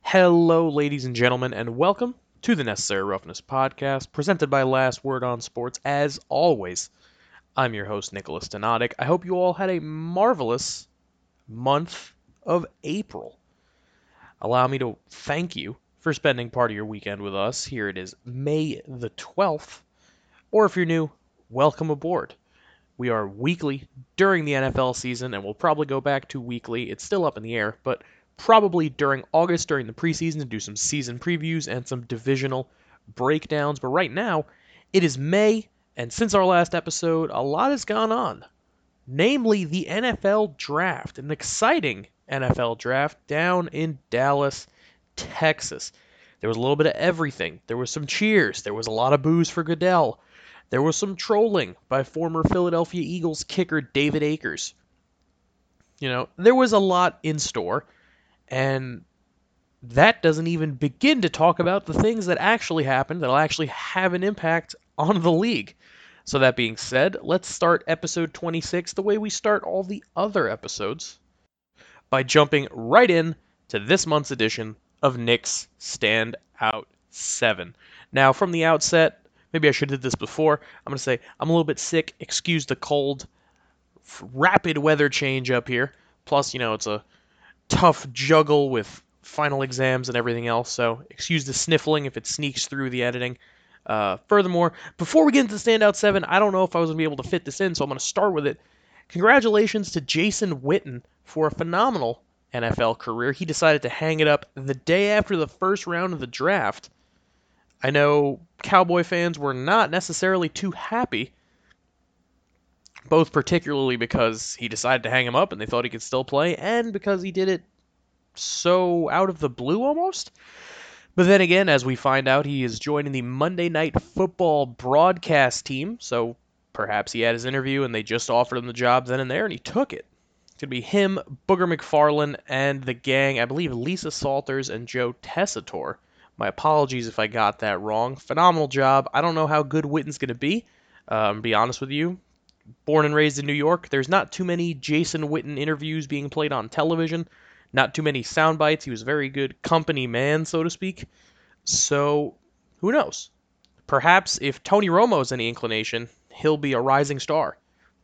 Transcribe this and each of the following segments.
Hello, ladies and gentlemen, and welcome to the Necessary Roughness podcast, presented by Last Word on Sports. As always, I'm your host, Nicholas Donatic. I hope you all had a marvelous month of April. Allow me to thank you for spending part of your weekend with us. Here it is, May the 12th, or if you're new, welcome aboard. We are weekly during the NFL season, and we'll probably go back to weekly. It's still up in the air, but probably during August, during the preseason, to do some season previews and some divisional breakdowns. But right now, it is May, and since our last episode, a lot has gone on. Namely, the NFL draft, an exciting NFL draft down in Dallas, Texas. There was a little bit of everything. There was some cheers. There was a lot of boos for Goodell. There was some trolling by former Philadelphia Eagles kicker David Akers. There was a lot in store, and that doesn't even begin to talk about the things that actually happened that'll actually have an impact on the league. So that being said, let's start episode 26 the way we start all the other episodes, by jumping right in to this month's edition of Nick's Standout 7. Now, from the outset, maybe I should have did this before. I'm going to say I'm a little bit sick. Excuse the cold. Rapid weather change up here. Plus, it's a tough juggle with final exams and everything else, so excuse the sniffling if it sneaks through the editing. Furthermore, before we get into the Standout 7, I don't know if I was going to be able to fit this in, so I'm going to start with it. Congratulations to Jason Witten for a phenomenal NFL career. He decided to hang it up the day after the first round of the draft. I know Cowboy fans were not necessarily too happy, both particularly because he decided to hang him up and they thought he could still play, and because he did it so out of the blue almost. But then again, as we find out, he is joining the Monday Night Football broadcast team, so perhaps he had his interview and they just offered him the job then and there, and he took it. It's going to be him, Booger McFarland, and the gang, I believe Lisa Salters and Joe Tessitore. My apologies if I got that wrong. Phenomenal job. I don't know how good Witten's going to be. To be honest with you, born and raised in New York, there's not too many Jason Witten interviews being played on television. Not too many sound bites. He was a very good company man, so to speak. So, who knows? Perhaps if Tony Romo's any inclination, he'll be a rising star.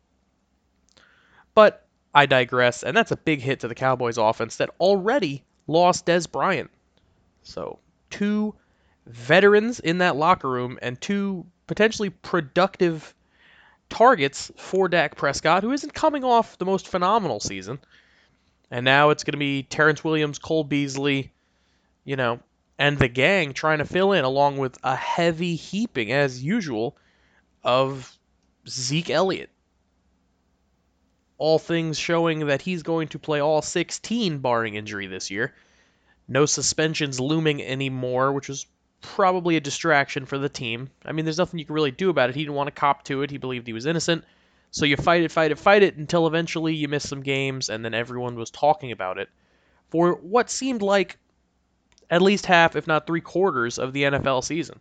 But I digress, and that's a big hit to the Cowboys offense that already lost Dez Bryant. So, two veterans in that locker room and two potentially productive targets for Dak Prescott, who isn't coming off the most phenomenal season. And now it's going to be Terrence Williams, Cole Beasley, and the gang trying to fill in, along with a heavy heaping, as usual, of Zeke Elliott. All things showing that he's going to play all 16, barring injury, this year. No suspensions looming anymore, which was probably a distraction for the team. I mean, there's nothing you can really do about it. He didn't want to cop to it. He believed he was innocent. So you fight it until eventually you miss some games, and then everyone was talking about it for what seemed like at least half, if not 3/4 of the NFL season.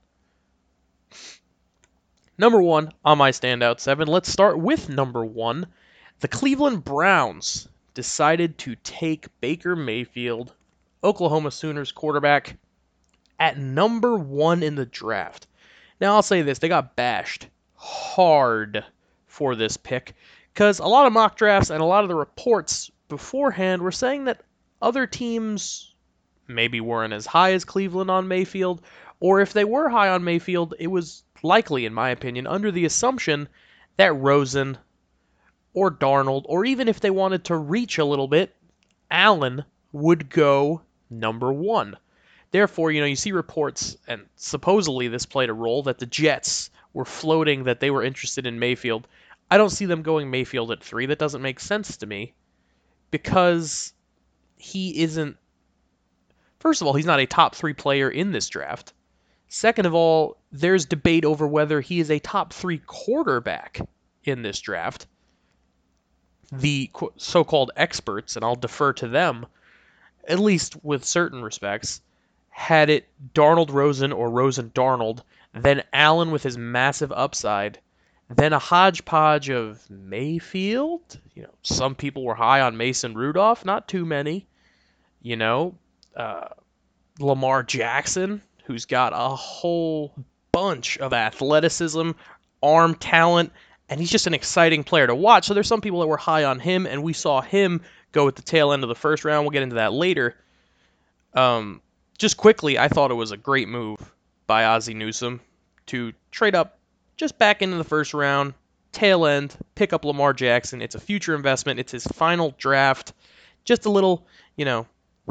Number one on my Standout 7, let's start with number one. The Cleveland Browns decided to take Baker Mayfield, Oklahoma Sooners quarterback, at number one in the draft. Now, I'll say this, they got bashed hard for this pick, because a lot of mock drafts and a lot of the reports beforehand were saying that other teams maybe weren't as high as Cleveland on Mayfield, or if they were high on Mayfield, it was likely, in my opinion, under the assumption that Rosen or Darnold, or even if they wanted to reach a little bit, Allen would go number one. Therefore, you see reports, and supposedly this played a role, that the Jets were floating that they were interested in Mayfield. I don't see them going Mayfield at 3. That doesn't make sense to me, because he isn't... First of all, he's not a top 3 player in this draft. Second of all, there's debate over whether he is a top 3 quarterback in this draft. The so-called experts, and I'll defer to them, at least with certain respects, had it Darnold Rosen or Rosen Darnold, then Allen with his massive upside, then a hodgepodge of Mayfield. Some people were high on Mason Rudolph, not too many. Lamar Jackson, who's got a whole bunch of athleticism, arm talent, and he's just an exciting player to watch. So there's some people that were high on him, and we saw him go at the tail end of the first round. We'll get into that later. Um, just quickly, I thought it was a great move by Ozzie Newsome to trade up just back into the first round, tail end, pick up Lamar Jackson. It's a future investment. It's his final draft. Just a little, you know,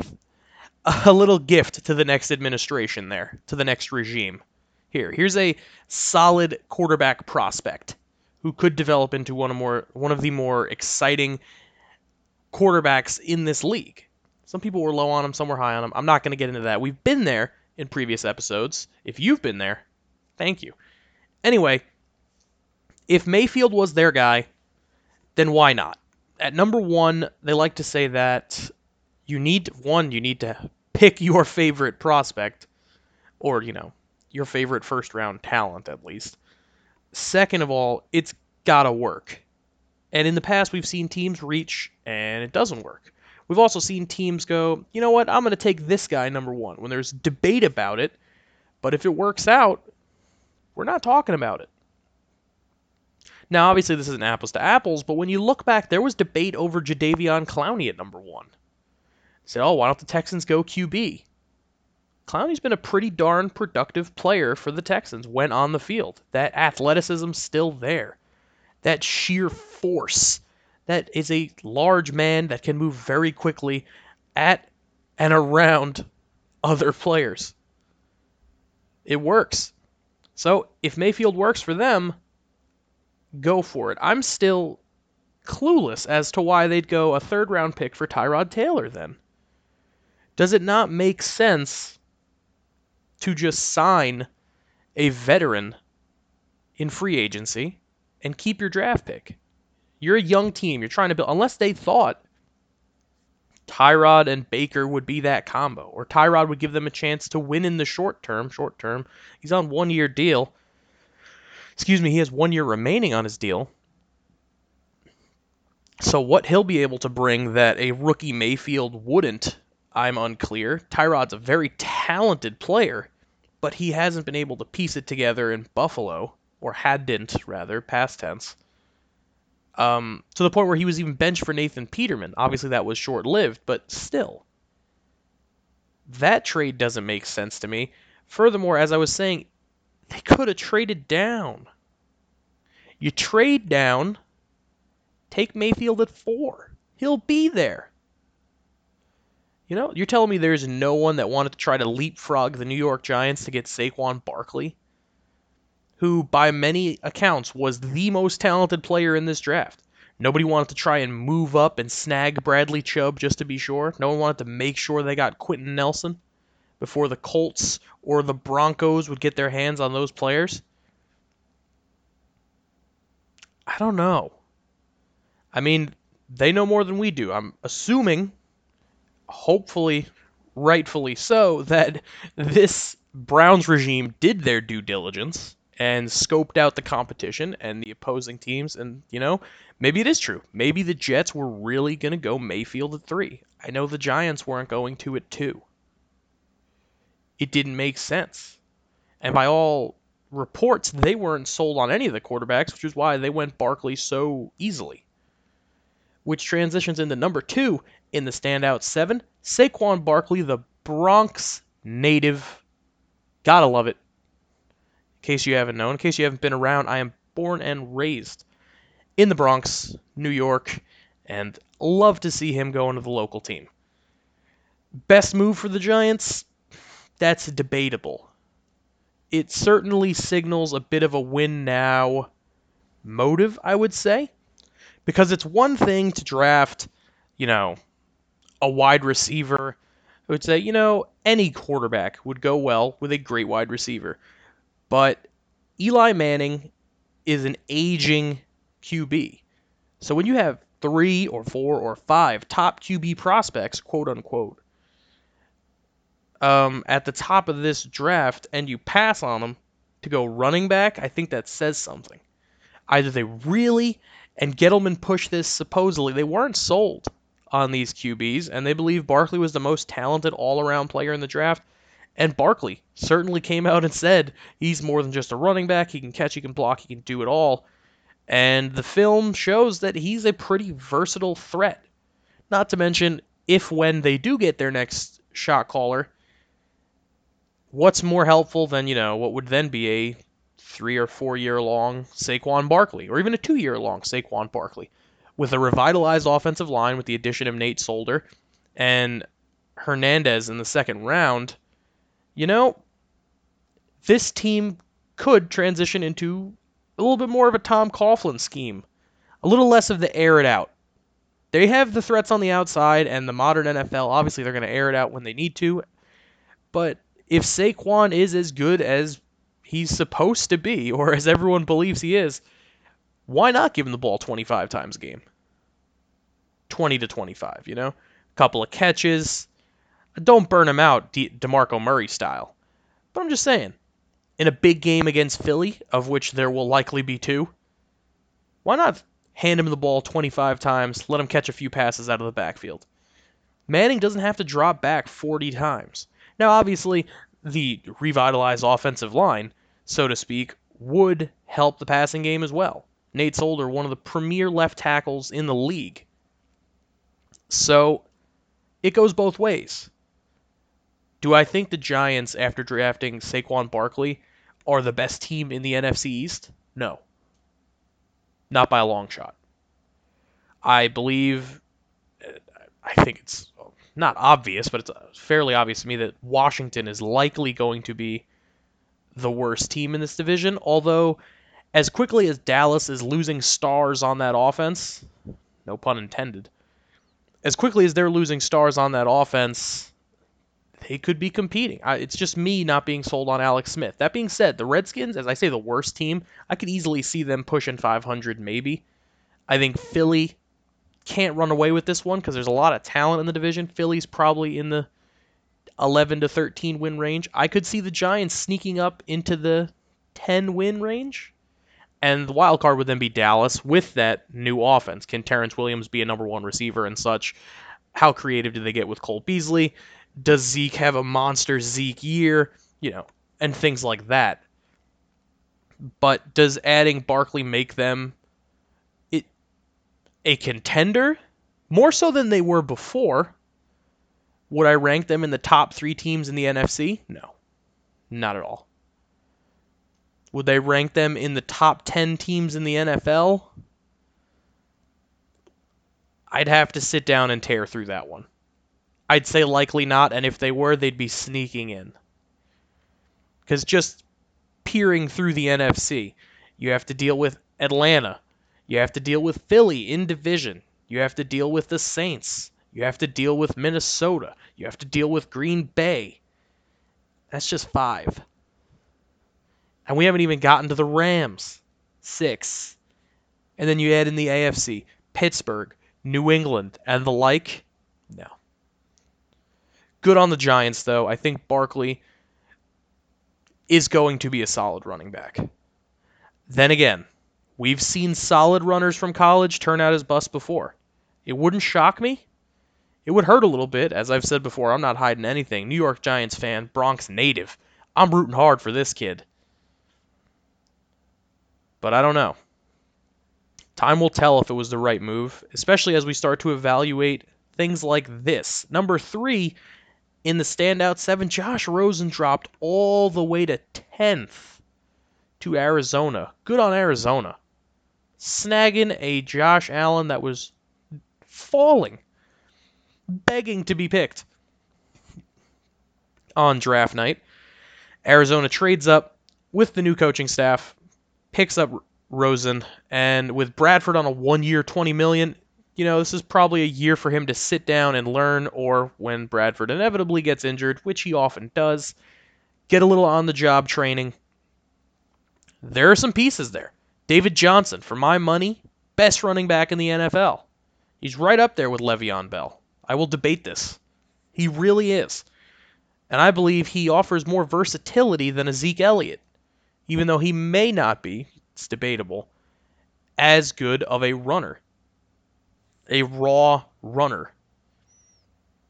a little gift to the next administration there, to the next regime. Here's a solid quarterback prospect who could develop into one of the more exciting quarterbacks in this league. Some people were low on him, some were high on him. I'm not going to get into that. We've been there in previous episodes. If you've been there, thank you. Anyway, if Mayfield was their guy, then why not? At number 1, they like to say that you need to pick your favorite prospect, or, your favorite first round talent at least. Second of all, it's got to work. And in the past, we've seen teams reach and it doesn't work. We've also seen teams go, you know what, I'm going to take this guy number 1 when there's debate about it, but if it works out, we're not talking about it. Now, obviously, this isn't apples to apples, but when you look back, there was debate over Jadeveon Clowney at number 1. Said, oh, why don't the Texans go QB? Clowney's been a pretty darn productive player for the Texans when on the field. That athleticism's still there. That sheer force. That is a large man that can move very quickly at and around other players. It works. So if Mayfield works for them, go for it. I'm still clueless as to why they'd go a third-round pick for Tyrod Taylor then. Does it not make sense to just sign a veteran in free agency and keep your draft pick? You're a young team. You're trying to build. Unless they thought Tyrod and Baker would be that combo, or Tyrod would give them a chance to win in the short term. He's on 1-year deal. He has 1 year remaining on his deal. So what he'll be able to bring that a rookie Mayfield wouldn't, I'm unclear. Tyrod's a very talented player, but he hasn't been able to piece it together in Buffalo, or hadn't, rather, past tense. To the point where he was even benched for Nathan Peterman. Obviously, that was short-lived, but still. That trade doesn't make sense to me. Furthermore, as I was saying, they could have traded down. You trade down, take Mayfield at 4. He'll be there. You're telling me there's no one that wanted to try to leapfrog the New York Giants to get Saquon Barkley, who by many accounts was the most talented player in this draft. Nobody wanted to try and move up and snag Bradley Chubb just to be sure. No one wanted to make sure they got Quentin Nelson before the Colts or the Broncos would get their hands on those players. I don't know. I mean, they know more than we do. I'm assuming, hopefully, rightfully so, that this Browns regime did their due diligence and scoped out the competition and the opposing teams, and, maybe it is true. Maybe the Jets were really going to go Mayfield at 3. I know the Giants weren't going to at 2. It didn't make sense. And by all reports, they weren't sold on any of the quarterbacks, which is why they went Barkley so easily. Which transitions into number 2 in the standout 7, Saquon Barkley, the Bronx native. Gotta love it. In case you haven't known, in case you haven't been around, I am born and raised in the Bronx, New York, and love to see him go into the local team. Best move for the Giants? That's debatable. It certainly signals a bit of a win now motive, I would say. Because it's one thing to draft, a wide receiver. I would say, any quarterback would go well with a great wide receiver. But Eli Manning is an aging QB. So when you have 3 or 4 or 5 top QB prospects, quote unquote, at the top of this draft and you pass on them to go running back, I think that says something. Either they really, and Gettleman pushed this supposedly, they weren't sold on these QBs, and they believe Barkley was the most talented all-around player in the draft. And Barkley certainly came out and said he's more than just a running back. He can catch, he can block, he can do it all. And the film shows that he's a pretty versatile threat. Not to mention, if when they do get their next shot caller, what's more helpful than, what would then be a 3 or 4 year long Saquon Barkley, or even a 2 year long Saquon Barkley, with a revitalized offensive line with the addition of Nate Solder and Hernandez in the second round. This team could transition into a little bit more of a Tom Coughlin scheme, a little less of the air it out. They have the threats on the outside, and the modern NFL, obviously they're going to air it out when they need to, but if Saquon is as good as he's supposed to be, or as everyone believes he is, why not give him the ball 25 times a game? 20 to 25, A couple of catches. Don't burn him out DeMarco Murray style. But I'm just saying, in a big game against Philly, of which there will likely be 2, why not hand him the ball 25 times, let him catch a few passes out of the backfield? Manning doesn't have to drop back 40 times. Now, obviously, the revitalized offensive line, so to speak, would help the passing game as well. Nate Solder, one of the premier left tackles in the league. So, it goes both ways. Do I think the Giants, after drafting Saquon Barkley, are the best team in the NFC East? No. Not by a long shot. I think it's not obvious, but it's fairly obvious to me that Washington is likely going to be the worst team in this division, although as quickly as Dallas is losing stars on that offense, no pun intended, as quickly as they're losing stars on that offense, they could be competing. It's just me not being sold on Alex Smith. That being said, the Redskins, as I say, the worst team, I could easily see them pushing 500 maybe. I think Philly can't run away with this one because there's a lot of talent in the division. Philly's probably in the 11 to 13 win range. I could see the Giants sneaking up into the 10 win range. And the wild card would then be Dallas with that new offense. Can Terrence Williams be a number 1 receiver and such? How creative do they get with Cole Beasley? Does Zeke have a monster Zeke year? And things like that. But does adding Barkley make them a contender? More so than they were before. Would I rank them in the top 3 teams in the NFC? No. Not at all. Would they rank them in the top 10 teams in the NFL? I'd have to sit down and tear through that one. I'd say likely not, and if they were, they'd be sneaking in. Because just peering through the NFC, you have to deal with Atlanta. You have to deal with Philly in division. You have to deal with the Saints. You have to deal with Minnesota. You have to deal with Green Bay. That's just 5. And we haven't even gotten to the Rams. 6. And then you add in the AFC, Pittsburgh, New England, and the like. No. Good on the Giants, though. I think Barkley is going to be a solid running back. Then again, we've seen solid runners from college turn out as busts before. It wouldn't shock me. It would hurt a little bit. As I've said before, I'm not hiding anything. New York Giants fan, Bronx native. I'm rooting hard for this kid. But I don't know. Time will tell if it was the right move, especially as we start to evaluate things like this. Number 3 in the standout 7, Josh Rosen dropped all the way to 10th to Arizona. Good on Arizona. Snagging a Josh Allen that was falling, begging to be picked on draft night. Arizona trades up with the new coaching staff, picks up Rosen, and with Bradford on a 1-year, $20 million, this is probably a year for him to sit down and learn, or when Bradford inevitably gets injured, which he often does, get a little on-the-job training. There are some pieces there. David Johnson, for my money, best running back in the NFL. He's right up there with Le'Veon Bell. I will debate this. He really is. And I believe he offers more versatility than a Zeke Elliott, even though he may not be, it's debatable, as good of a runner. A raw runner.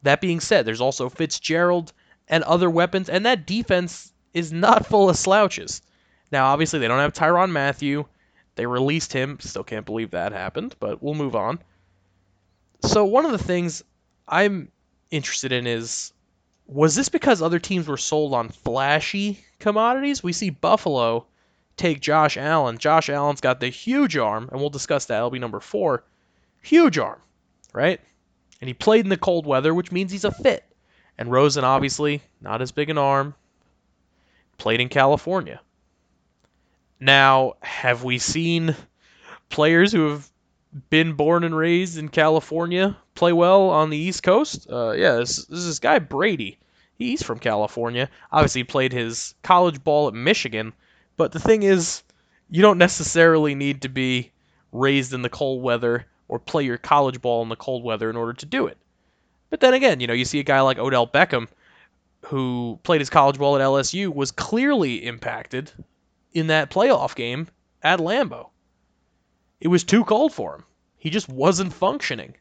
That being said, there's also Fitzgerald and other weapons, and that defense is not full of slouches. Now, obviously, they don't have Tyrann Mathieu. They released him. Still can't believe that happened, but we'll move on. So, one of the things I'm interested in is, was this because other teams were sold on flashy commodities? We see Buffalo take Josh Allen. Josh Allen's got the huge arm, and we'll discuss that. That'll be number 4. Huge arm, right? And he played in the cold weather, which means he's a fit. And Rosen, obviously, not as big an arm, played in California. Now, have we seen players who have been born and raised in California play well on the East Coast? Yeah, this is this guy Brady. He's from California. Obviously, he played his college ball at Michigan. But the thing is, you don't necessarily need to be raised in the cold weather or play your college ball in the cold weather in order to do it. But then again, you see a guy like Odell Beckham, who played his college ball at LSU, was clearly impacted in that playoff game at Lambeau. It was too cold for him. He just wasn't functioning.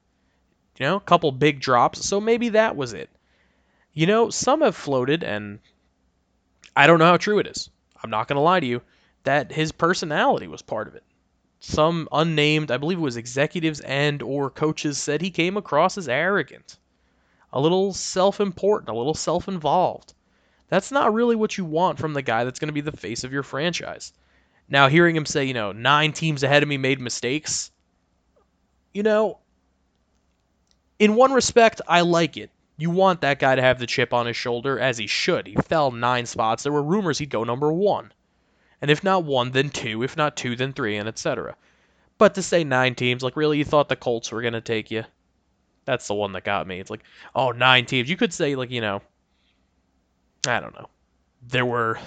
A couple big drops, so maybe that was it. Some have floated, and I don't know how true it is. I'm not going to lie to you, that his personality was part of it. Some unnamed, I believe it was executives and or coaches, said he came across as arrogant, a little self-important, a little self-involved. That's not really what you want from the guy that's going to be the face of your franchise. Now, hearing him say, 9 teams ahead of me made mistakes, in one respect, I like it. You want that guy to have the chip on his shoulder, as he should. He fell 9 spots. There were rumors he'd go number 1. And if not 1, then 2. If not 2, then 3, and etc. But to say 9 teams, like, really, you thought the Colts were going to take you? That's the one that got me. It's like, 9 teams. You could say, like, I don't know. There were...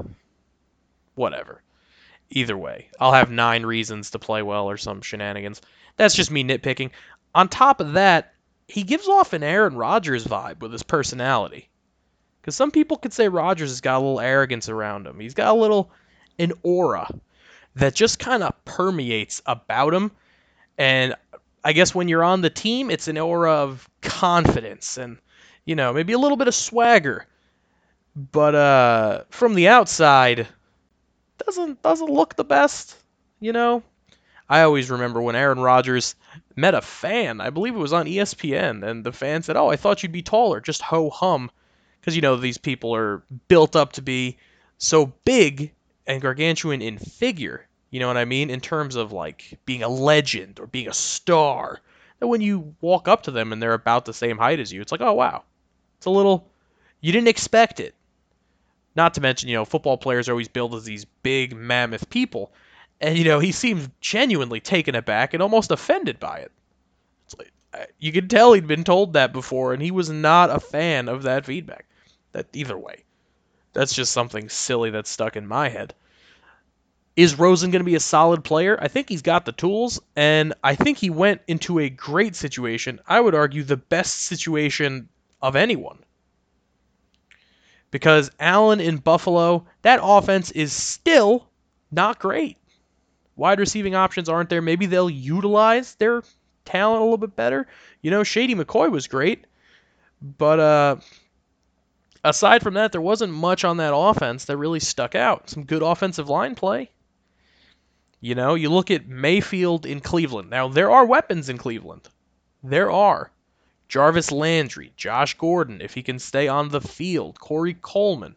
whatever. Either way, I'll have 9 reasons to play well or some shenanigans. That's just me nitpicking. On top of that, he gives off an Aaron Rodgers vibe with his personality. Because some people could say Rodgers has got a little arrogance around him. He's got an aura that just kind of permeates about him. And I guess when you're on the team, it's an aura of confidence and, maybe a little bit of swagger. But from the outside, doesn't look the best. I always remember when Aaron Rodgers met a fan. I believe it was on ESPN, and the fan said, "Oh, I thought you'd be taller." Just ho hum, because these people are built up to be so big and gargantuan in figure. You know what I mean? In terms of like being a legend or being a star. That when you walk up to them and they're about the same height as you, it's like, oh wow, it's a little. You didn't expect it. Not to mention, football players are always billed as these big mammoth people. And, he seemed genuinely taken aback and almost offended by it. It's like, you could tell he'd been told that before, and he was not a fan of that feedback. That either way. That's just something silly that's stuck in my head. Is Rosen going to be a solid player? I think he's got the tools, and I think he went into a great situation. I would argue the best situation of anyone. Because Allen in Buffalo, that offense is still not great. Wide receiving options aren't there. Maybe they'll utilize their talent a little bit better. Shady McCoy was great. But aside from that, there wasn't much on that offense that really stuck out. Some good offensive line play. You look at Mayfield in Cleveland. Now, there are weapons in Cleveland. There are. Jarvis Landry, Josh Gordon, if he can stay on the field, Corey Coleman,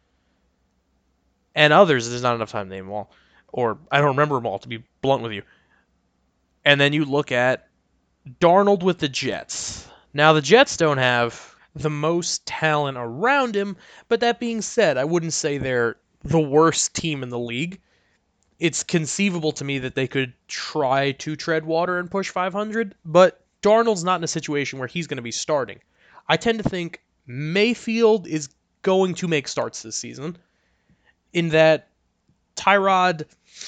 and others. There's not enough time to name them all. Or I don't remember them all, to be blunt with you. And then you look at Darnold with the Jets. Now, the Jets don't have the most talent around him, but that being said, I wouldn't say they're the worst team in the league. It's conceivable to me that they could try to tread water and push 500, but Darnold's not in a situation where he's going to be starting. I tend to think Mayfield is going to make starts this season, in that Tyrod,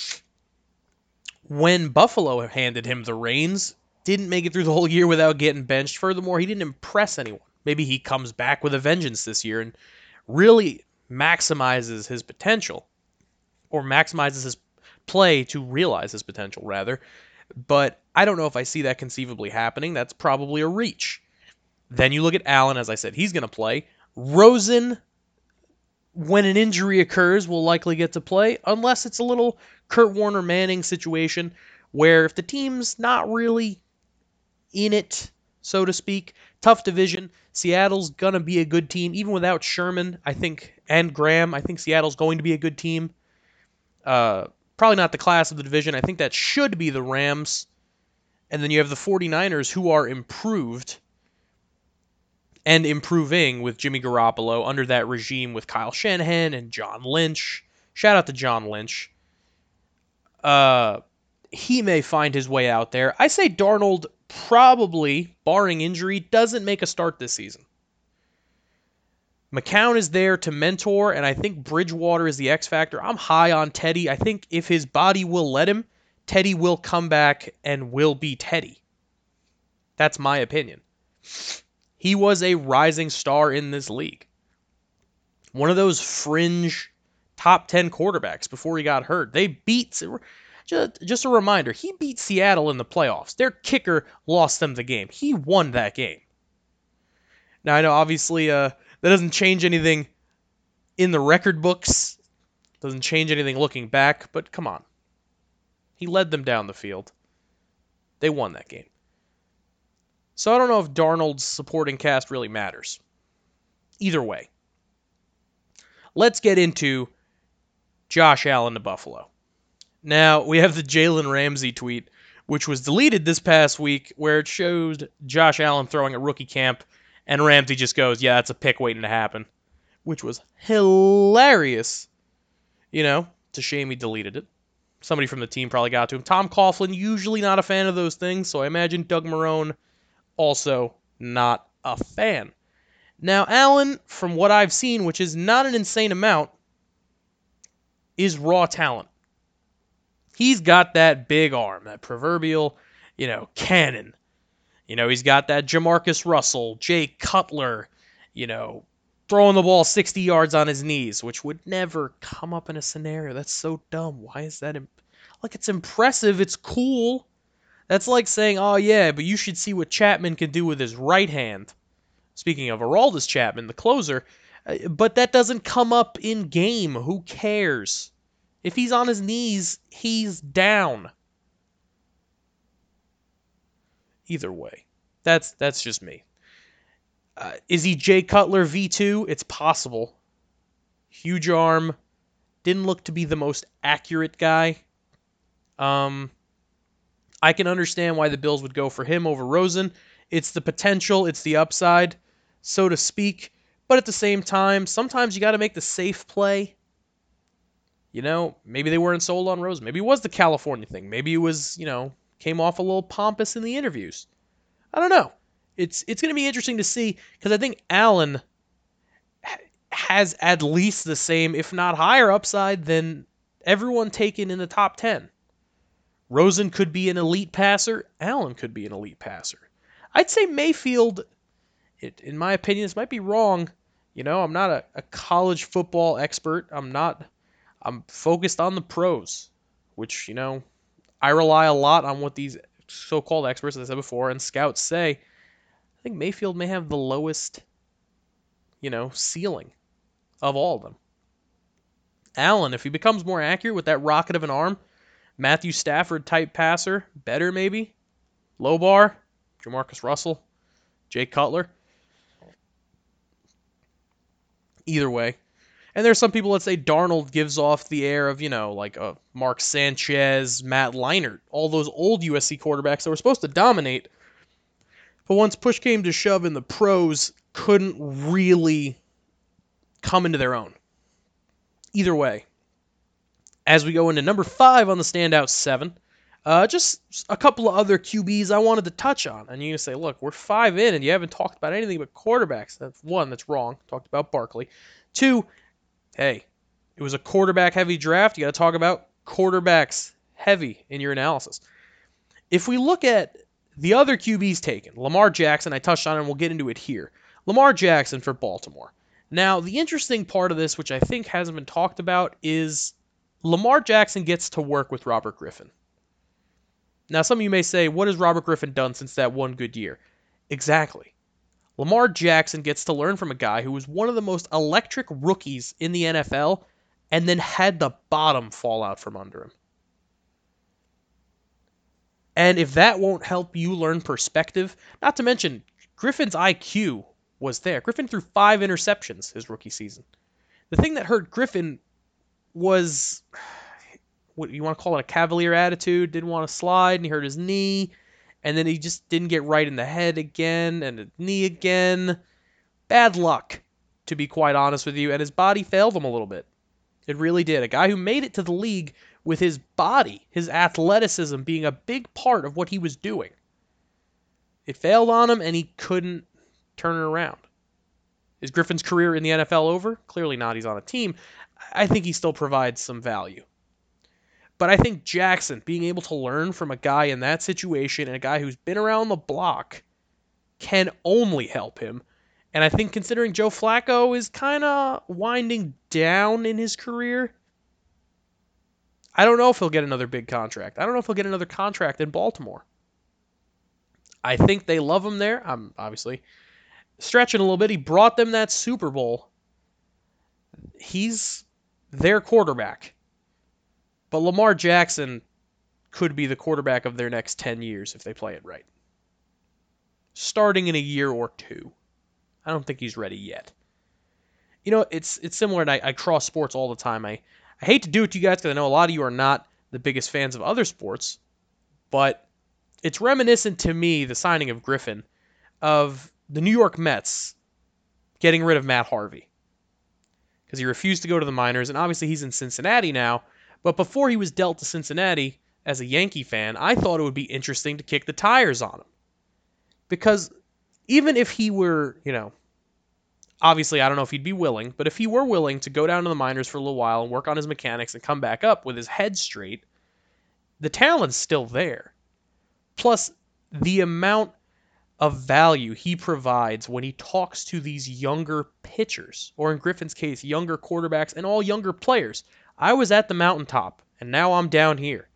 when Buffalo handed him the reins, didn't make it through the whole year without getting benched. Furthermore, he didn't impress anyone. Maybe he comes back with a vengeance this year and really maximizes his potential, or maximizes his play to realize his potential, rather. But I don't know if I see that conceivably happening. That's probably a reach. Then you look at Allen, as I said, he's going to play. Rosen, when an injury occurs, will likely get to play, unless it's a little Kurt Warner Manning situation where if the team's not really in it, so to speak, tough division. Seattle's going to be a good team, even without Sherman, I think, and Graham. I think Seattle's going to be a good team. Probably not the class of the division. I think that should be the Rams. And then you have the 49ers, who are improved and improving with Jimmy Garoppolo under that regime with Kyle Shanahan and John Lynch. Shout out to John Lynch. He may find his way out there. I say Darnold probably, barring injury, doesn't make a start this season. McCown is there to mentor, and I think Bridgewater is the X factor. I'm high on Teddy. I think if his body will let him, Teddy will come back and will be Teddy. That's my opinion. He was a rising star in this league. One of those fringe top 10 quarterbacks before he got hurt. They beat, just a reminder, he beat Seattle in the playoffs. Their kicker lost them the game. He won that game. Now, I know obviously that doesn't change anything in the record books. Doesn't change anything looking back, but come on. He led them down the field. They won that game. So I don't know if Darnold's supporting cast really matters. Either way. Let's get into Josh Allen to Buffalo. Now, we have the Jalen Ramsey tweet, which was deleted this past week, where it showed Josh Allen throwing at rookie camp, and Ramsey just goes, yeah, that's a pick waiting to happen, which was hilarious. It's a shame he deleted it. Somebody from the team probably got to him. Tom Coughlin, usually not a fan of those things, so I imagine Doug Marrone, also not a fan. Now, Allen, from what I've seen, which is not an insane amount, is raw talent. He's got that big arm, that proverbial, cannon. He's got that Jamarcus Russell, Jay Cutler, throwing the ball 60 yards on his knees, which would never come up in a scenario. That's so dumb. Why is that? It's impressive. It's cool. That's like saying, oh, yeah, but you should see what Chapman can do with his right hand. Speaking of Aroldis Chapman, the closer, but that doesn't come up in game. Who cares? If he's on his knees, he's down. Either way, that's just me. Is he Jay Cutler V2? It's possible. Huge arm. Didn't look to be the most accurate guy. I can understand why the Bills would go for him over Rosen. It's the potential, it's the upside, so to speak. But at the same time, sometimes you got to make the safe play. Maybe they weren't sold on Rosen. Maybe it was the California thing. Maybe it was, came off a little pompous in the interviews. I don't know. It's going to be interesting to see because I think Allen has at least the same, if not higher upside than everyone taken in the top 10. Rosen could be an elite passer. Allen could be an elite passer. I'd say Mayfield, in my opinion, this might be wrong. I'm not a college football expert. I'm focused on the pros, which, I rely a lot on what these so-called experts, as I said before, and scouts say. I think Mayfield may have the lowest, ceiling of all of them. Allen, if he becomes more accurate with that rocket of an arm, Matthew Stafford type passer, better maybe. Low bar, Jamarcus Russell, Jay Cutler. Either way. And there's some people that say Darnold gives off the air of, like Mark Sanchez, Matt Leinart, all those old USC quarterbacks that were supposed to dominate. But once push came to shove in the pros, couldn't really come into their own. Either way. As we go into number 5 on the standout 7, just a couple of other QBs I wanted to touch on. And you say, look, we're 5 in and you haven't talked about anything but quarterbacks. That's one, that's wrong. Talked about Barkley. 2, hey, it was a quarterback-heavy draft. You got to talk about quarterbacks heavy in your analysis. If we look at the other QBs taken, Lamar Jackson, I touched on it and we'll get into it here. Lamar Jackson for Baltimore. Now, the interesting part of this, which I think hasn't been talked about, is Lamar Jackson gets to work with Robert Griffin. Now, some of you may say, what has Robert Griffin done since that one good year? Exactly. Lamar Jackson gets to learn from a guy who was one of the most electric rookies in the NFL and then had the bottom fall out from under him. And if that won't help you learn perspective, not to mention Griffin's IQ was there. Griffin threw 5 interceptions his rookie season. The thing that hurt Griffin was, what you want to call it, a cavalier attitude, didn't want to slide, and he hurt his knee, and then he just didn't get right in the head again, and the knee again. Bad luck, to be quite honest with you, and his body failed him a little bit. It really did. A guy who made it to the league with his body, his athleticism being a big part of what he was doing. It failed on him, and he couldn't turn it around. Is Griffin's career in the NFL over? Clearly not. He's on a team. I think he still provides some value. But I think Jackson, being able to learn from a guy in that situation and a guy who's been around the block, can only help him. And I think considering Joe Flacco is kind of winding down in his career, I don't know if he'll get another big contract. I don't know if he'll get another contract in Baltimore. I think they love him there. I'm obviously stretching a little bit. He brought them that Super Bowl. He's their quarterback. But Lamar Jackson could be the quarterback of their next 10 years if they play it right. Starting in a year or two. I don't think he's ready yet. You know, it's similar, and I cross sports all the time. I hate to do it to you guys because I know a lot of you are not the biggest fans of other sports, but it's reminiscent to me, the signing of Griffin, of the New York Mets getting rid of Matt Harvey. Because he refused to go to the minors, and obviously he's in Cincinnati now, but before he was dealt to Cincinnati, as a Yankee fan, I thought it would be interesting to kick the tires on him. Because even if he were, obviously I don't know if he'd be willing, but if he were willing to go down to the minors for a little while and work on his mechanics and come back up with his head straight, the talent's still there. Plus, the amount of value he provides when he talks to these younger pitchers, or in Griffin's case, younger quarterbacks and all younger players. I was at the mountaintop, and now I'm down here.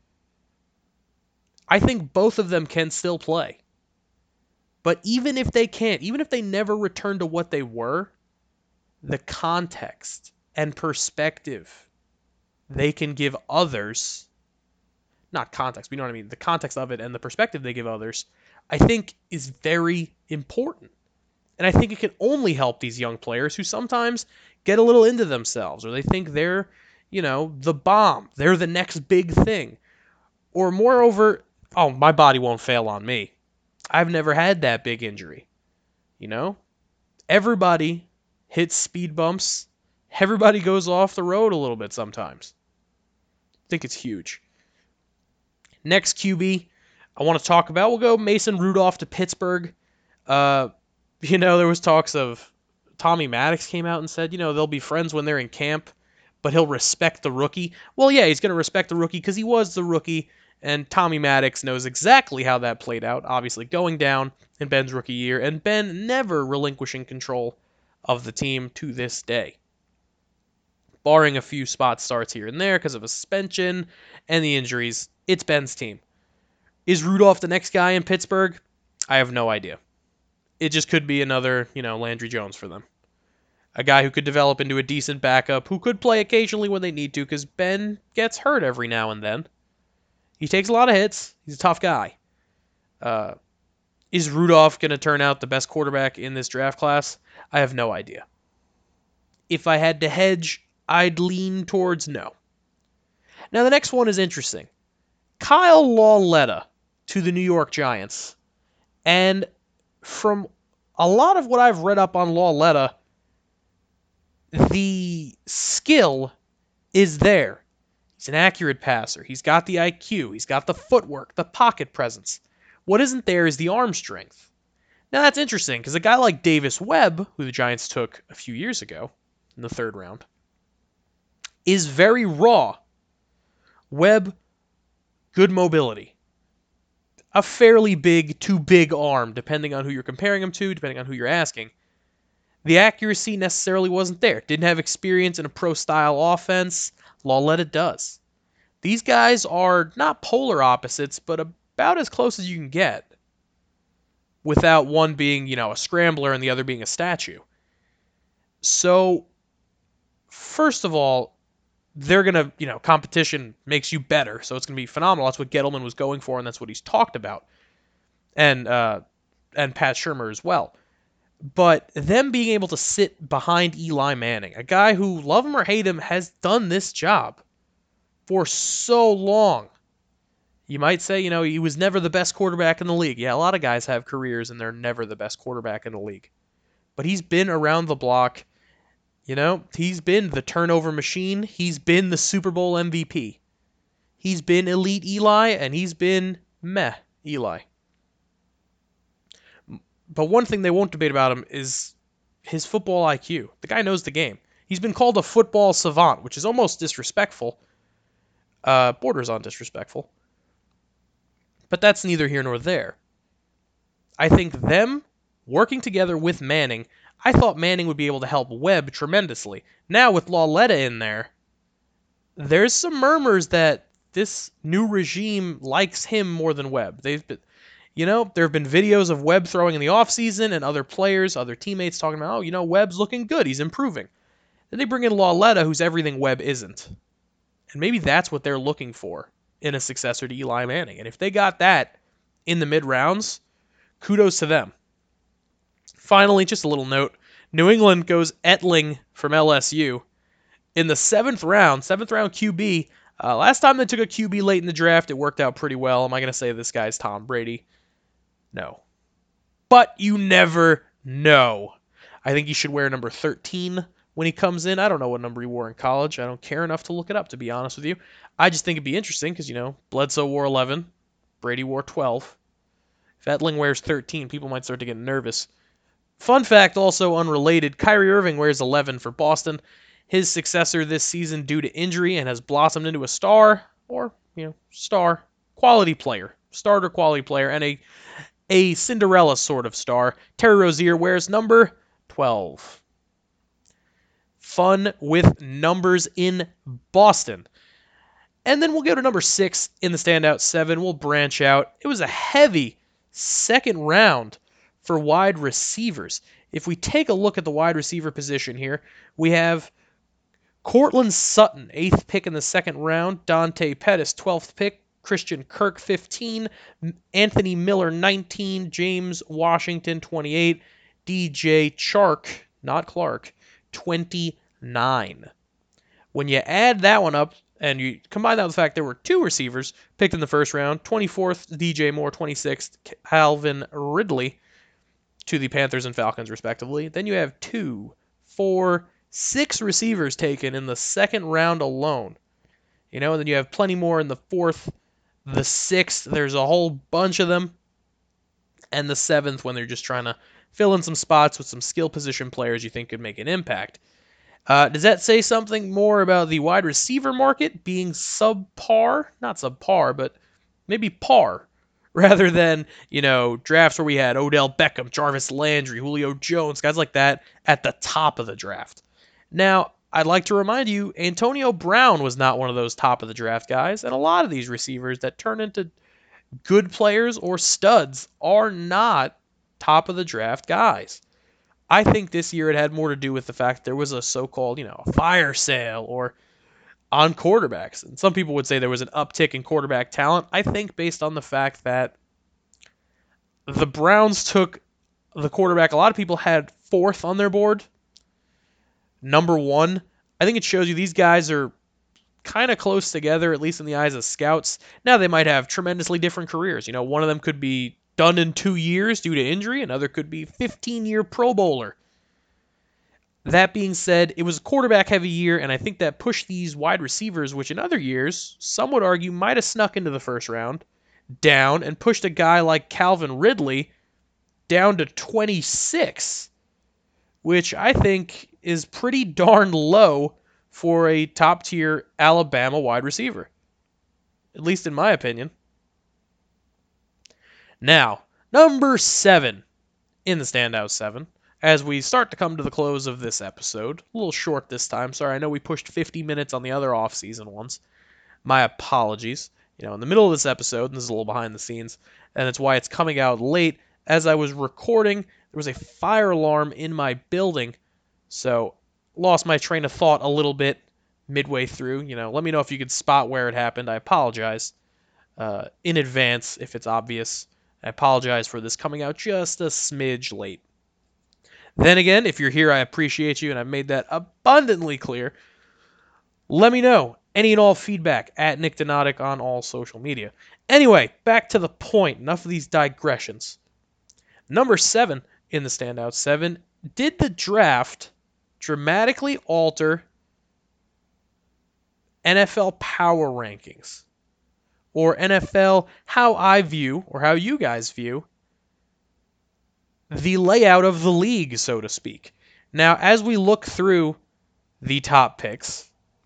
I think both of them can still play. But even if they can't, even if they never return to what they were, the context and perspective they can give others, not context, but you know what I mean, the context of it and the perspective they give others, I think is very important. And I think it can only help these young players who sometimes get a little into themselves, or they think they're, the bomb. They're the next big thing. Or moreover, oh, my body won't fail on me. I've never had that big injury. Everybody hits speed bumps. Everybody goes off the road a little bit sometimes. I think it's huge. Next QB I want to talk about, we'll go Mason Rudolph to Pittsburgh. There was talks of Tommy Maddox came out and said, they'll be friends when they're in camp, but he'll respect the rookie. Well, yeah, he's going to respect the rookie because he was the rookie, and Tommy Maddox knows exactly how that played out, obviously going down in Ben's rookie year, and Ben never relinquishing control of the team to this day. Barring a few spot starts here and there because of a suspension and the injuries, it's Ben's team. Is Rudolph the next guy in Pittsburgh? I have no idea. It just could be another, Landry Jones for them. A guy who could develop into a decent backup, who could play occasionally when they need to, because Ben gets hurt every now and then. He takes a lot of hits. He's a tough guy. Is Rudolph going to turn out the best quarterback in this draft class? I have no idea. If I had to hedge, I'd lean towards no. Now, the next one is interesting. Kyle Lauletta to the New York Giants. And from a lot of what I've read up on Lauletta, the skill is there. He's an accurate passer. He's got the IQ. He's got the footwork, the pocket presence. What isn't there is the arm strength. Now that's interesting because a guy like Davis Webb, who the Giants took a few years ago in the 3rd round, is very raw. Webb, good mobility. A fairly big to big arm, depending on who you're comparing him to, depending on who you're asking. The accuracy necessarily wasn't there. Didn't have experience in a pro-style offense. Lauletta does. These guys are not polar opposites, but about as close as you can get. without one being, a scrambler and the other being a statue. So, first of all, they're going to, competition makes you better, so it's going to be phenomenal. That's what Gettleman was going for, and that's what he's talked about. And Pat Shurmur as well. But them being able to sit behind Eli Manning, a guy who, love him or hate him, has done this job for so long. You might say, he was never the best quarterback in the league. Yeah, a lot of guys have careers and they're never the best quarterback in the league. But he's been around the block. He's been the turnover machine. He's been the Super Bowl MVP. He's been elite Eli, and he's been meh Eli. But one thing they won't debate about him is his football IQ. The guy knows the game. He's been called a football savant, which is almost disrespectful. Borders on disrespectful. But that's neither here nor there. I think them working together with Manning, I thought Manning would be able to help Webb tremendously. Now with Lauletta in there's some murmurs that this new regime likes him more than Webb. There have been videos of Webb throwing in the offseason and other players, other teammates talking about, Webb's looking good. He's improving. Then they bring in Lauletta, who's everything Webb isn't. And maybe that's what they're looking for in a successor to Eli Manning. And if they got that in the mid-rounds, kudos to them. Finally, just a little note. New England goes Etling from LSU. In the 7th round QB. Last time they took a QB late in the draft, it worked out pretty well. Am I going to say this guy's Tom Brady? No. But you never know. I think he should wear number 13 when he comes in. I don't know what number he wore in college. I don't care enough to look it up, to be honest with you. I just think it'd be interesting because, Bledsoe wore 11. Brady wore 12. If Etling wears 13, people might start to get nervous. Fun fact, also unrelated, Kyrie Irving wears 11 for Boston. His successor this season due to injury and has blossomed into a star, or, star, quality player, starter quality player, and a Cinderella sort of star. Terry Rozier wears number 12. Fun with numbers in Boston. And then we'll go to number 6 in the standout 7. We'll branch out. It was a heavy second round for wide receivers. If we take a look at the wide receiver position here, we have Courtland Sutton, 8th pick in the second round. Dante Pettis, 12th pick. Christian Kirk, 15. Anthony Miller, 19. James Washington, 28. DJ Chark, not Clark, 29. When you add that one up, and you combine that with the fact there were 2 receivers picked in the first round, 24th, DJ Moore, 26th, Calvin Ridley, to the Panthers and Falcons, respectively. Then you have 2, 4, 6 receivers taken in the second round alone. And then you have plenty more in the 4th, the 6th. There's a whole bunch of them. And the 7th, when they're just trying to fill in some spots with some skill position players you think could make an impact. Does that say something more about the wide receiver market being subpar? Not subpar, but maybe par. Rather than, drafts where we had Odell Beckham, Jarvis Landry, Julio Jones, guys like that at the top of the draft. Now, I'd like to remind you, Antonio Brown was not one of those top of the draft guys, and a lot of these receivers that turn into good players or studs are not top of the draft guys. I think this year it had more to do with the fact there was a so-called, fire sale or on quarterbacks. And some people would say there was an uptick in quarterback talent. I think based on the fact that the Browns took the quarterback a lot of people had 4th on their board, number 1. I think it shows you these guys are kind of close together, at least in the eyes of scouts. Now they might have tremendously different careers. One of them could be done in 2 years due to injury. Another could be 15-year Pro Bowler. That being said, it was a quarterback-heavy year, and I think that pushed these wide receivers, which in other years, some would argue might have snuck into the first round, down, and pushed a guy like Calvin Ridley down to 26, which I think is pretty darn low for a top-tier Alabama wide receiver, at least in my opinion. Now, number 7 in the standout 7. As we start to come to the close of this episode, a little short this time. Sorry, I know we pushed 50 minutes on the other off-season ones. My apologies. In the middle of this episode, and this is a little behind the scenes, and it's why it's coming out late, as I was recording, there was a fire alarm in my building, so lost my train of thought a little bit midway through. Let me know if you could spot where it happened. I apologize in advance if it's obvious. I apologize for this coming out just a smidge late. Then again, if you're here, I appreciate you, and I've made that abundantly clear. Let me know any and all feedback at Nick Donatic on all social media. Anyway, back to the point. Enough of these digressions. Number 7 in the standout 7, did the draft dramatically alter NFL power rankings? Or NFL, how I view, or how you guys view, the layout of the league, so to speak. Now, as we look through the top picks,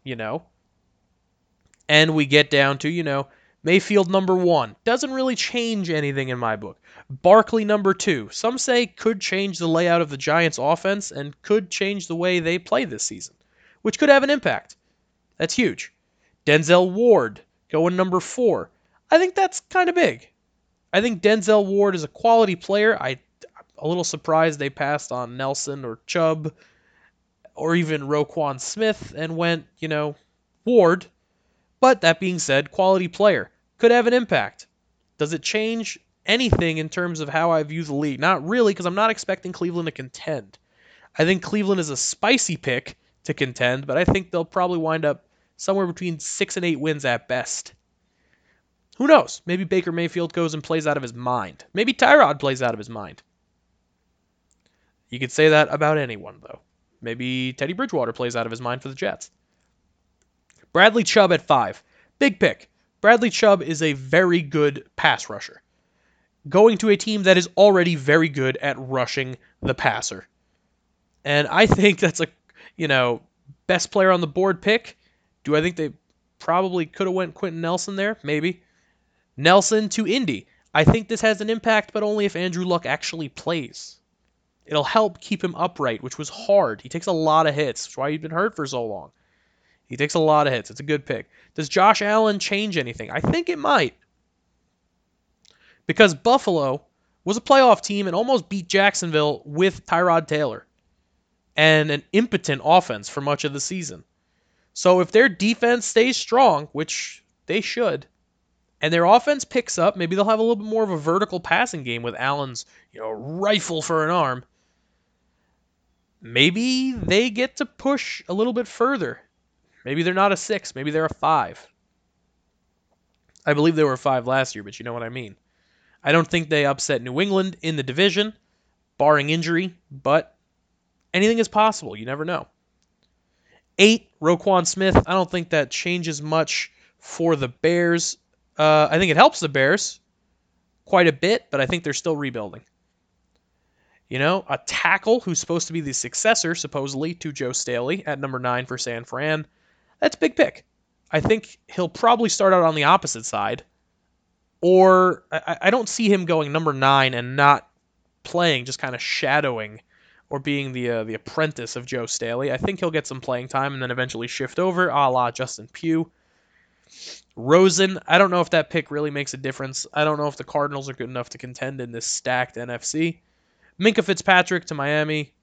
and we get down to, Mayfield number 1, doesn't really change anything in my book. Barkley number 2, some say could change the layout of the Giants' offense and could change the way they play this season, which could have an impact. That's huge. Denzel Ward going number 4. I think that's kind of big. I think Denzel Ward is a quality player. I'm a little surprised they passed on Nelson or Chubb or even Roquan Smith and went, Ward. But that being said, quality player. Could have an impact. Does it change anything in terms of how I view the league? Not really, because I'm not expecting Cleveland to contend. I think Cleveland is a spicy pick to contend, but I think they'll probably wind up somewhere between 6 and 8 wins at best. Who knows? Maybe Baker Mayfield goes and plays out of his mind. Maybe Tyrod plays out of his mind. You could say that about anyone, though. Maybe Teddy Bridgewater plays out of his mind for the Jets. Bradley Chubb at 5. Big pick. Bradley Chubb is a very good pass rusher. Going to a team that is already very good at rushing the passer. And I think that's a, best player on the board pick. Do I think they probably could have went Quentin Nelson there? Maybe. Nelson to Indy. I think this has an impact, but only if Andrew Luck actually plays. It'll help keep him upright, which was hard. He takes a lot of hits. That's why he's been hurt for so long. He takes a lot of hits. It's a good pick. Does Josh Allen change anything? I think it might. Because Buffalo was a playoff team and almost beat Jacksonville with Tyrod Taylor and an impotent offense for much of the season. So if their defense stays strong, which they should, and their offense picks up, maybe they'll have a little bit more of a vertical passing game with Allen's, rifle for an arm. Maybe they get to push a little bit further. Maybe they're not a 6. Maybe they're a 5. I believe they were a 5 last year, but you know what I mean. I don't think they upset New England in the division, barring injury, but anything is possible. You never know. 8, Roquan Smith. I don't think that changes much for the Bears. I think it helps the Bears quite a bit, but I think they're still rebuilding. A tackle who's supposed to be the successor, supposedly, to Joe Staley at number 9 for San Fran. That's a big pick. I think he'll probably start out on the opposite side. Or I don't see him going number 9 and not playing, just kind of shadowing or being the apprentice of Joe Staley. I think he'll get some playing time and then eventually shift over, a la Justin Pugh. Rosen, I don't know if that pick really makes a difference. I don't know if the Cardinals are good enough to contend in this stacked NFC. Minkah Fitzpatrick to Miami.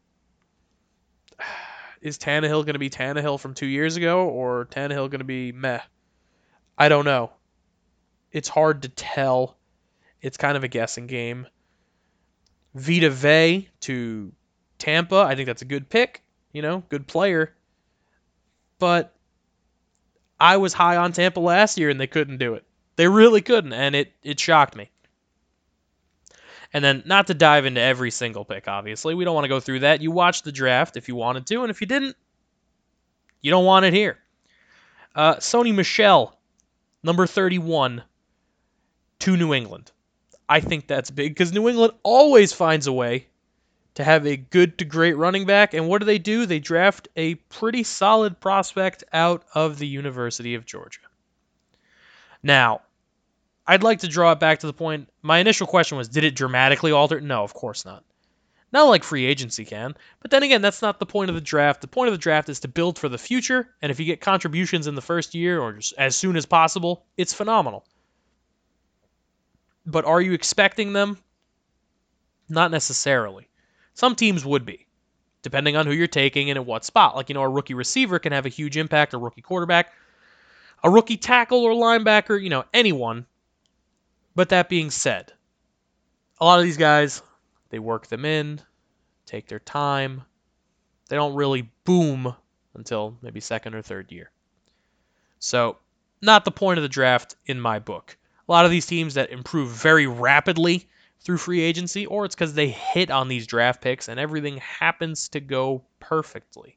Is Tannehill going to be Tannehill from 2 years ago, or Tannehill going to be meh? I don't know. It's hard to tell. It's kind of a guessing game. Vita Vea to Tampa. I think that's a good pick. Good player. But I was high on Tampa last year, and they couldn't do it. They really couldn't, and it shocked me. And then, not to dive into every single pick, obviously. We don't want to go through that. You watched the draft if you wanted to, and if you didn't, you don't want it here. Sony Michel, number 31, to New England. I think that's big, because New England always finds a way to have a good to great running back, and what do? They draft a pretty solid prospect out of the University of Georgia. Now, I'd like to draw it back to the point. My initial question was, did it dramatically alter? No, of course not. Not like free agency can. But then again, that's not the point of the draft. The point of the draft is to build for the future, and if you get contributions in the first year or just as soon as possible, it's phenomenal. But are you expecting them? Not necessarily. Some teams would be, depending on who you're taking and at what spot. Like, a rookie receiver can have a huge impact, a rookie quarterback, a rookie tackle or linebacker, anyone. But that being said, a lot of these guys, they work them in, take their time. They don't really boom until maybe second or third year. So, not the point of the draft in my book. A lot of these teams that improve very rapidly through free agency, or it's because they hit on these draft picks and everything happens to go perfectly.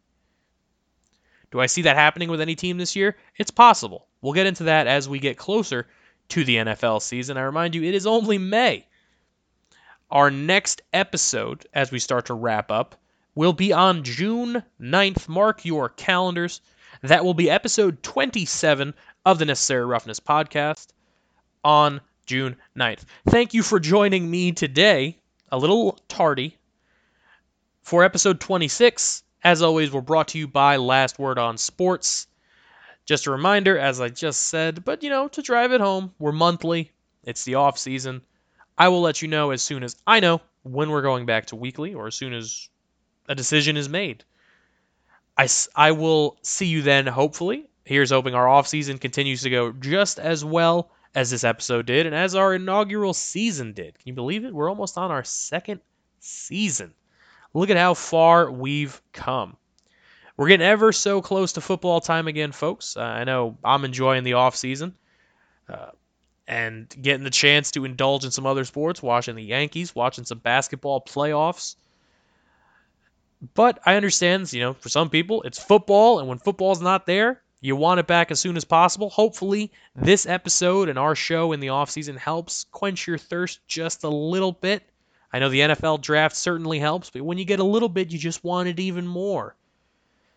Do I see that happening with any team this year? It's possible. We'll get into that as we get closer to the NFL season. I remind you, it is only May. Our next episode, as we start to wrap up, will be on June 9th. Mark your calendars. That will be episode 27 of the Necessary Roughness podcast on June 9th. Thank you for joining me today, a little tardy, for episode 26. As always, we're brought to you by Last Word on Sports. Just a reminder, as I just said, but to drive it home, we're monthly. It's the off season. I will let you know as soon as I know when we're going back to weekly or as soon as a decision is made. I will see you then, hopefully. Here's hoping our offseason continues to go just as well as this episode did and as our inaugural season did. Can you believe it? We're almost on our second season. Look at how far we've come. We're getting ever so close to football time again, folks. I know I'm enjoying the offseason. And getting the chance to indulge in some other sports, watching the Yankees, watching some basketball playoffs. But I understand, for some people, it's football, and when football's not there, you want it back as soon as possible. Hopefully, this episode and our show in the offseason helps quench your thirst just a little bit. I know the NFL draft certainly helps, but when you get a little bit, you just want it even more.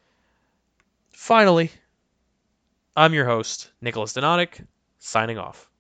Finally, I'm your host, Nicholas Donatic, signing off.